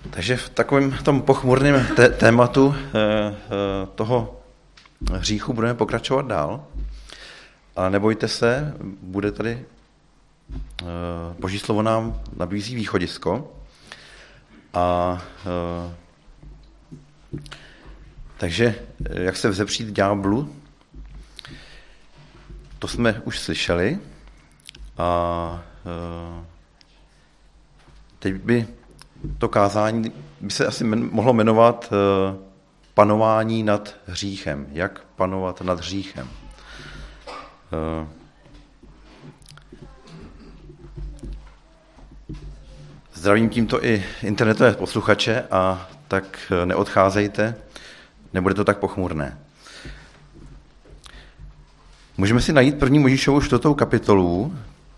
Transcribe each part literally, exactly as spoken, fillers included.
Takže v takovém tom pochmurném té- tématu e, e, toho hříchu budeme pokračovat dál. Ale nebojte se, bude tady, e, Boží slovo nám nabízí východisko. A e, takže jak se vzepřít ďáblu, to jsme už slyšeli. A e, teď by to kázání by se asi men, mohlo jmenovat e, panování nad hříchem. Jak panovat nad hříchem? E, zdravím tímto i internetové posluchače a tak neodcházejte, nebude to tak pochmurné. Můžeme si najít první Mojžíšovu čtvrtou kapitolu,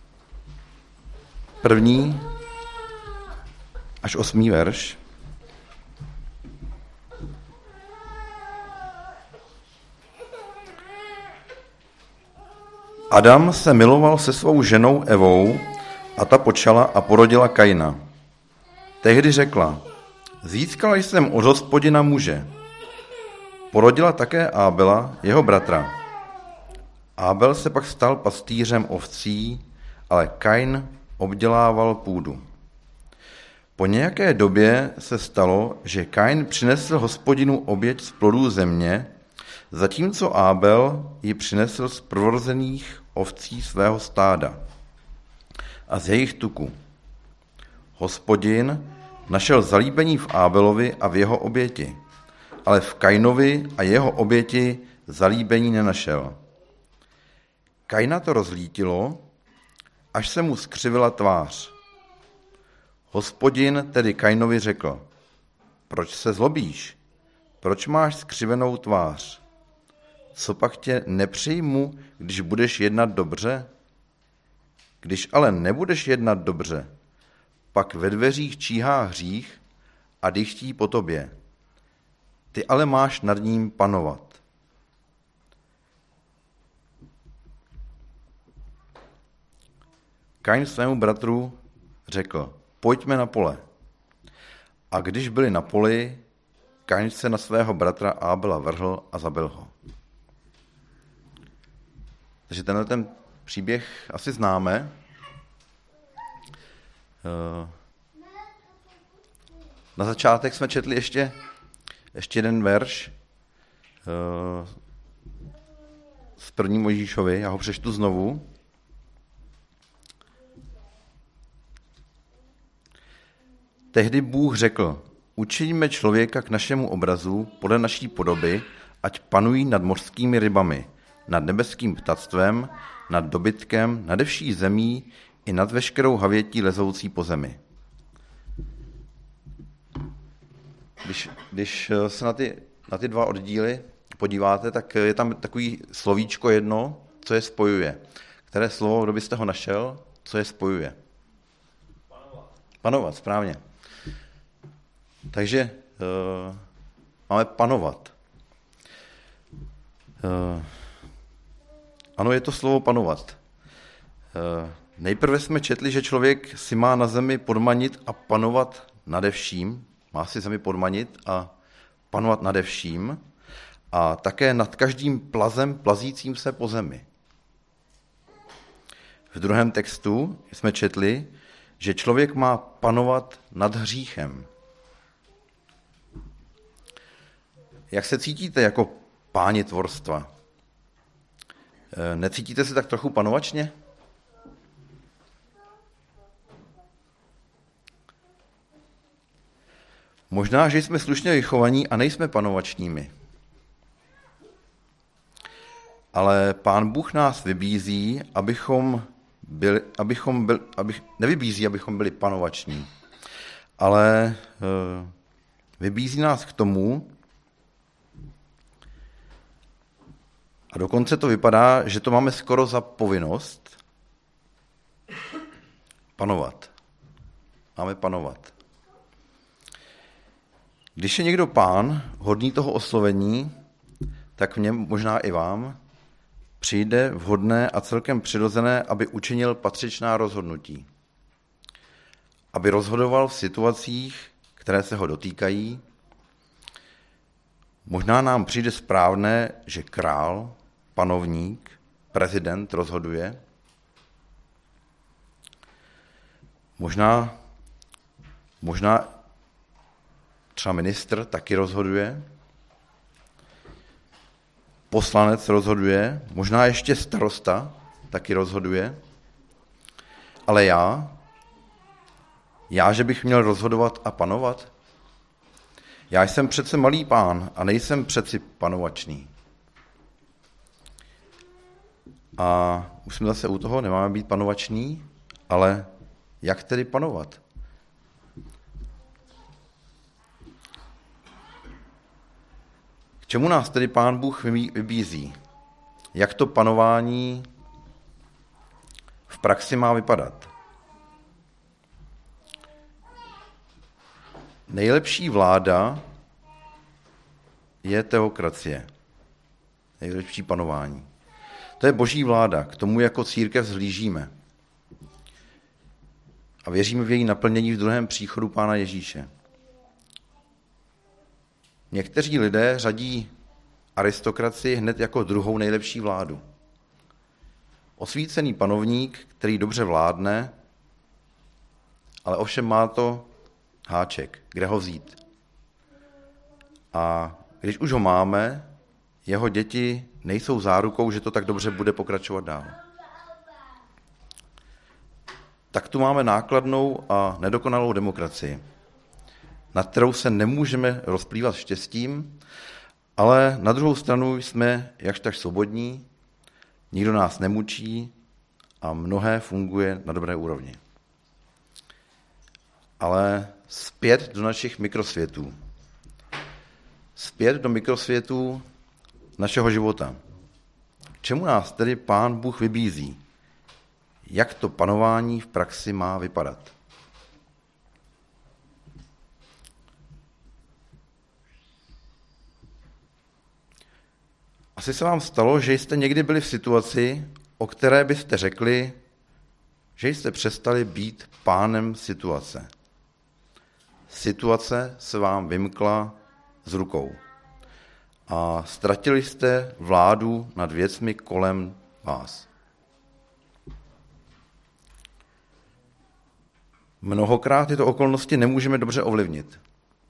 první až osmý verš. Adam se miloval se svou ženou Evou a ta počala a porodila Kaina. Tehdy řekla, získala jsem od Hospodina muže. Porodila také Ábela, jeho bratra. Ábel se pak stal pastýřem ovcí, ale Kain obdělával půdu. Po nějaké době se stalo, že Kain přinesl Hospodinu oběť z plodů země, zatímco Ábel ji přinesl z prvorozených ovcí svého stáda a z jejich tuku. Hospodin našel zalíbení v Ábelovi a v jeho oběti, ale v Kainovi a jeho oběti zalíbení nenašel. Kaina to rozlítilo, až se mu skřivila tvář. Hospodin tedy Kainovi řekl, proč se zlobíš? Proč máš skřivenou tvář? Co pak tě nepřijmu, když budeš jednat dobře? Když ale nebudeš jednat dobře, pak ve dveřích číhá hřích a dychtí po tobě. Ty ale máš nad ním panovat. Kain svému bratru řekl, pojďme na pole. A když byli na poli, Kain se na svého bratra Ábela vrhl a zabil ho. Takže tenhle ten příběh asi známe. Na začátek jsme četli ještě, ještě jeden verš z první Mojžíšovi, já ho přečtu znovu. Tehdy Bůh řekl, učiňme člověka k našemu obrazu, podle naší podoby, ať panují nad mořskými rybami, nad nebeským ptactvem, nad dobytkem, nade vší zemí i nad veškerou havětí lezoucí po zemi. Když, když se na ty, na ty dva oddíly podíváte, tak je tam takový slovíčko jedno, co je spojuje. Které slovo, kdo byste ho našel, co je spojuje? Panovat. Panovat, správně. Takže uh, máme panovat. Uh, ano, je to slovo panovat. Uh, nejprve jsme četli, že člověk si má na zemi podmanit a panovat nade vším. Má si zemi podmanit a panovat nade vším. A také nad každým plazem plazícím se po zemi. V druhém textu jsme četli, že člověk má panovat nad hříchem. Jak se cítíte jako páni tvorstva? Necítíte se tak trochu panovačně? Možná, že jsme slušně vychovaní a nejsme panovačními. Ale Pán Bůh nás vybízí, abychom byli, abychom byli, abych, nevybízí, abychom byli panovační, ale e, vybízí nás k tomu, a dokonce to vypadá, že to máme skoro za povinnost panovat. Máme panovat. Když je někdo pán, hodný toho oslovení, tak v něm možná i vám přijde vhodné a celkem přirozené, aby učinil patřičná rozhodnutí. Aby rozhodoval v situacích, které se ho dotýkají. Možná nám přijde správné, že král, panovník, prezident rozhoduje. Možná, možná třeba ministr taky rozhoduje. Poslanec rozhoduje, možná ještě starosta taky rozhoduje. Ale já, já, že bych měl rozhodovat a panovat? Já jsem přece malý pán a nejsem přeci panovačný. A už jsme zase u toho, nemáme být panovační, ale jak tedy panovat? K čemu nás tedy Pán Bůh vybízí? Jak to panování v praxi má vypadat? Nejlepší vláda je teokracie. Nejlepší panování. To je boží vláda, k tomu jako církev vzhlížíme. A věříme v její naplnění v druhém příchodu Pána Ježíše. Někteří lidé řadí aristokracii hned jako druhou nejlepší vládu. Osvícený panovník, který dobře vládne, ale ovšem má to háček, kde ho vzít. A když už ho máme, jeho děti nejsou zárukou, že to tak dobře bude pokračovat dál. Tak tu máme nákladnou a nedokonalou demokracii, nad kterou se nemůžeme rozplývat štěstím, ale na druhou stranu jsme jakž tak svobodní, nikdo nás nemučí a mnohé funguje na dobré úrovni. Ale zpět do našich mikrosvětů. Zpět do mikrosvětů našeho života. K čemu nás tedy Pán Bůh vybízí? Jak to panování v praxi má vypadat? Asi se vám stalo, že jste někdy byli v situaci, o které byste řekli, že jste přestali být pánem situace. Situace se vám vymkla z rukou a ztratili jste vládu nad věcmi kolem vás. Mnohokrát tyto okolnosti nemůžeme dobře ovlivnit,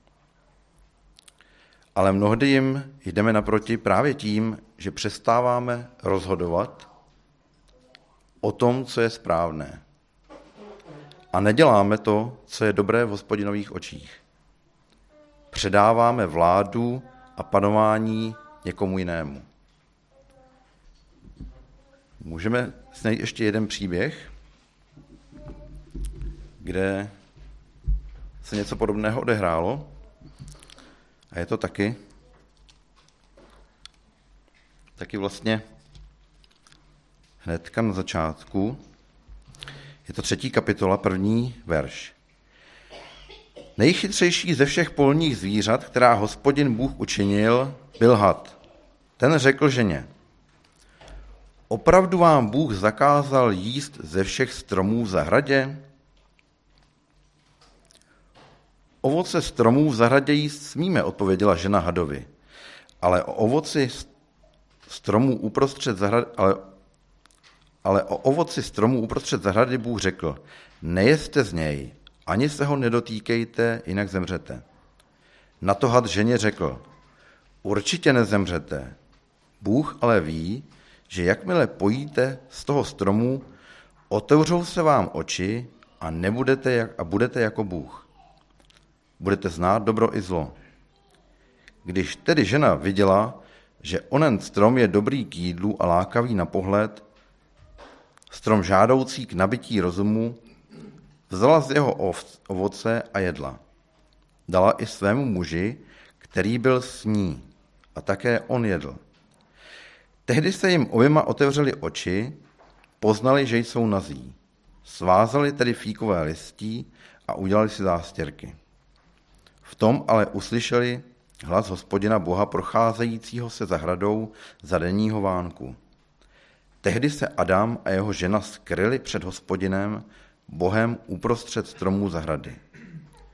ale mnohdy jim jdeme naproti právě tím, že přestáváme rozhodovat o tom, co je správné. A neděláme to, co je dobré v Hospodinových očích. Předáváme vládu a panování někomu jinému. Můžeme si najít ještě jeden příběh, kde se něco podobného odehrálo. A je to taky, taky vlastně hnedka na začátku. Je to třetí kapitola, první verš. Nejchytřejší ze všech polních zvířat, která Hospodin Bůh učinil, byl had. Ten řekl ženě, opravdu vám Bůh zakázal jíst ze všech stromů v zahradě? Ovoce stromů v zahradě jíst smíme, odpověděla žena hadovi, ale o ovoci stromů uprostřed zahrady, ale, ale o ovoci stromů uprostřed zahrady Bůh řekl, nejeste z něj, ani se ho nedotýkejte, jinak zemřete. Na to had ženě řekl, určitě nezemřete. Bůh ale ví, že jakmile pojíte z toho stromu, otevřou se vám oči a, nebudete jak, a budete jako Bůh. Budete znát dobro i zlo. Když tedy žena viděla, že onen strom je dobrý k jídlu a lákavý na pohled, strom žádoucí k nabití rozumu, vzala z jeho ovoce a jedla. Dala i svému muži, který byl s ní, a také on jedl. Tehdy se jim oběma otevřely oči, poznali, že jsou nazí. Svázali tedy fíkové listí a udělali si zástěrky. V tom ale uslyšeli hlas Hospodina Boha procházejícího se zahradou za denního vánku. Tehdy se Adam a jeho žena skryli před Hospodinem Bohem uprostřed stromů zahrady.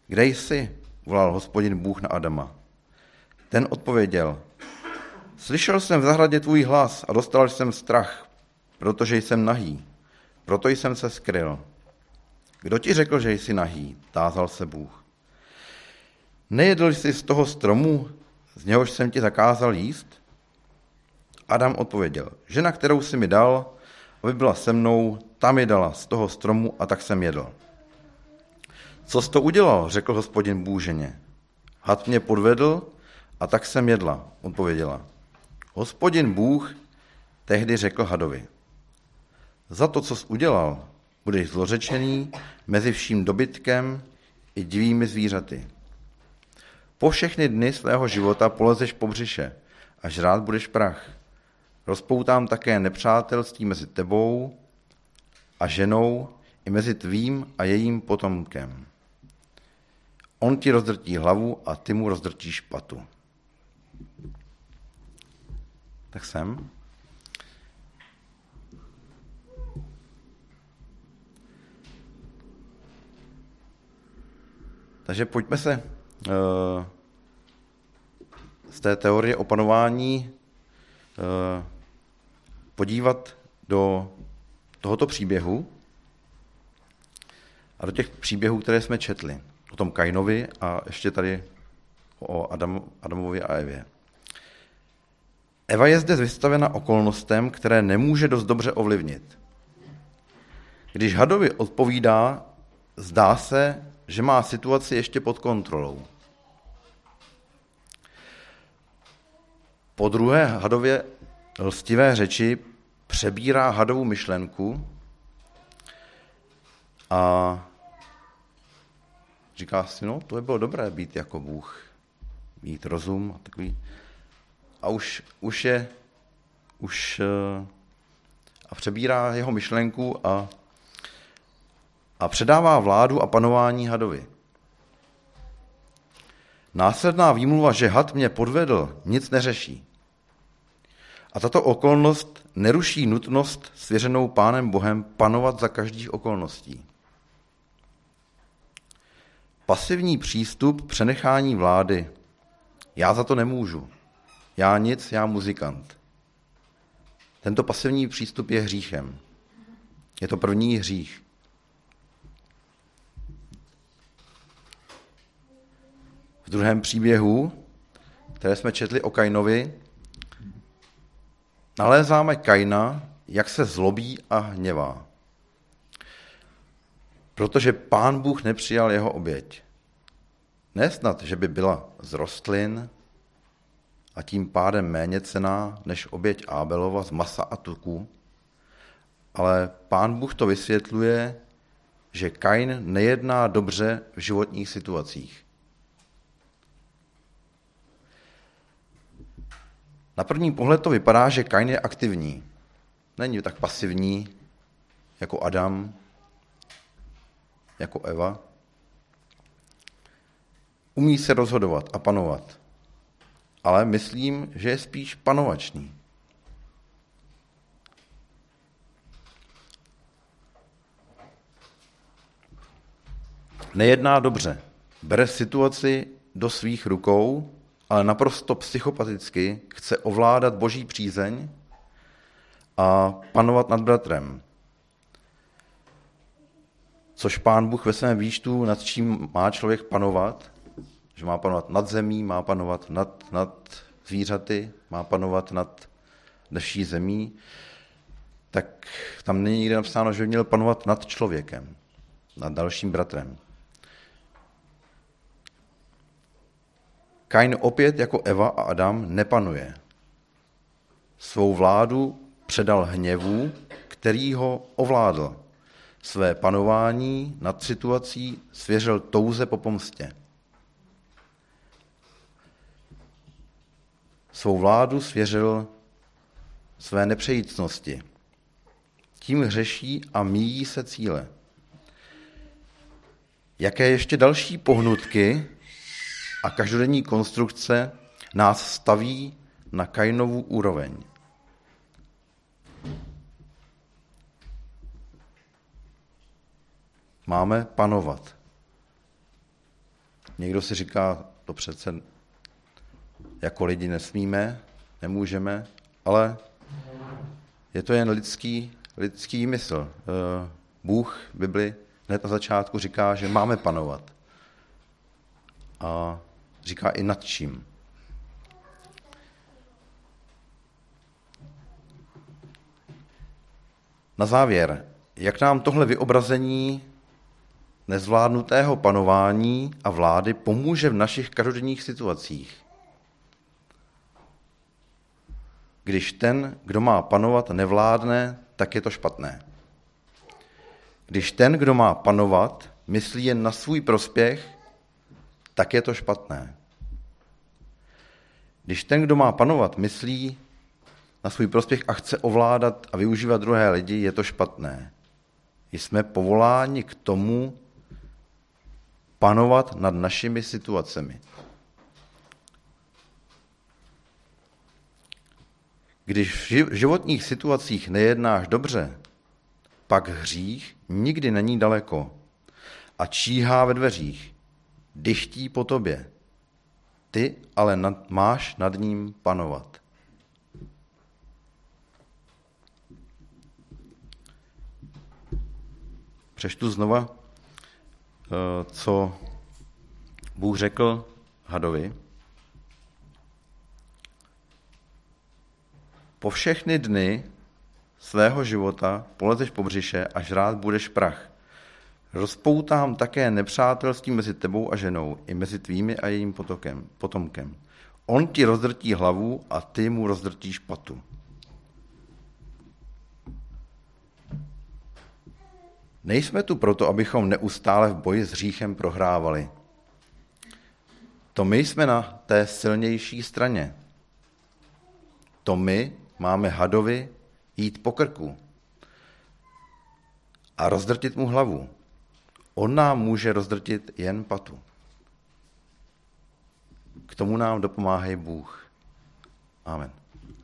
Kde jsi? Volal Hospodin Bůh na Adama. Ten odpověděl, slyšel jsem v zahradě tvůj hlas a dostal jsem strach, protože jsem nahý. Proto jsem se skryl. Kdo ti řekl, že jsi nahý? Tázal se Bůh. Nejedl jsi z toho stromu, z něhož jsem ti zakázal jíst? Adam odpověděl, žena, kterou jsi mi dal, aby byla se mnou, ta mi dala z toho stromu a tak jsem jedl. Co jsi to udělal? Řekl Hospodin Bůh ženě. Had mě podvedl a tak jsem jedla, odpověděla. Hospodin Bůh tehdy řekl hadovi. Za to, co jsi udělal, budeš zlořečený mezi vším dobytkem i divými zvířaty. Po všechny dny svého života polezeš po břiše a žrát budeš prach. Rozpoutám také nepřátelství mezi tebou a ženou i mezi tvým a jejím potomkem. On ti rozdrtí hlavu a ty mu rozdrtíš patu. Tak sem. Takže pojďme se uh, z té teorie o panování uh, podívat do tohoto příběhu a do těch příběhů, které jsme četli. O tom Kainovi a ještě tady o Adam, Adamovi a Evě. Eva je zde vystavena okolnostem, které nemůže dost dobře ovlivnit. Když hadovi odpovídá, zdá se, že má situaci ještě pod kontrolou. Po druhé hadově lstivé řeči přebírá hadovu myšlenku a říká si, no, to by bylo dobré být jako Bůh, mít rozum a takový. A už, už je, už a přebírá jeho myšlenku a, a předává vládu a panování hadovi. Následná výmluva, že had mě podvedl, nic neřeší. A tato okolnost neruší nutnost svěřenou Pánem Bohem panovat za každých okolností. Pasivní přístup přenechání vlády. Já za to nemůžu. Já nic, já muzikant. Tento pasivní přístup je hříchem. Je to první hřích. V druhém příběhu, které jsme četli o Kainovi, nalézáme Kaina, jak se zlobí a hněvá. Protože Pán Bůh nepřijal jeho oběť. Nesnad, že by byla z rostlin a tím pádem méně cenná než oběť Ábelova z masa a tuku, ale Pán Bůh to vysvětluje, že Kain nejedná dobře v životních situacích. Na první pohled to vypadá, že Kain je aktivní. Není tak pasivní jako Adam, jako Eva. Umí se rozhodovat a panovat. Ale myslím, že je spíš panovačný. Nejedná dobře. Bere situaci do svých rukou, ale naprosto psychopaticky chce ovládat boží přízeň a panovat nad bratrem. Což Pán Bůh ve svém výčtu, nad čím má člověk panovat, že má panovat nad zemí, má panovat nad, nad zvířaty, má panovat nad vší zemí, tak tam není nikde napsáno, že by měl panovat nad člověkem, nad dalším bratrem. Kain opět jako Eva a Adam nepanuje. Svou vládu předal hněvu, který ho ovládl. Své panování nad situací svěřil touze po pomstě. Svou vládu svěřil své nepřejícnosti. Tím hřeší a míjí se cíle. Jaké ještě další pohnutky a každodenní konstrukce nás staví na Kainovu úroveň. Máme panovat. Někdo si říká, to přece jako lidi nesmíme, nemůžeme, ale je to jen lidský, lidský mysl. Bůh v Bibli hned na začátku říká, že máme panovat. A říká i nad čím. Na závěr, jak nám tohle vyobrazení nezvládnutého panování a vlády pomůže v našich každodenních situacích? Když ten, kdo má panovat, nevládne, tak je to špatné. Když ten, kdo má panovat, myslí jen na svůj prospěch, tak je to špatné. Když ten, kdo má panovat, myslí na svůj prospěch a chce ovládat a využívat druhé lidi, je to špatné. Jsme povoláni k tomu panovat nad našimi situacemi. Když v životních situacích nejednáš dobře, pak hřích nikdy není daleko a číhá ve dveřích, dychtí po tobě. Ty ale nad, máš nad ním panovat. Přečtu znova, co Bůh řekl hadovi. Po všechny dny svého života polezeš po břiše a žrát budeš prach. Rozpoutám také nepřátelství mezi tebou a ženou, i mezi tvými a jejím potokem, potomkem. On ti rozdrtí hlavu a ty mu rozdrtíš patu. Nejsme tu proto, abychom neustále v boji s hříchem prohrávali. To my jsme na té silnější straně. To my máme hadovi jít po krku a rozdrtit mu hlavu. On nám může rozdrtit jen patu. K tomu nám dopomáhá Bůh. Amen.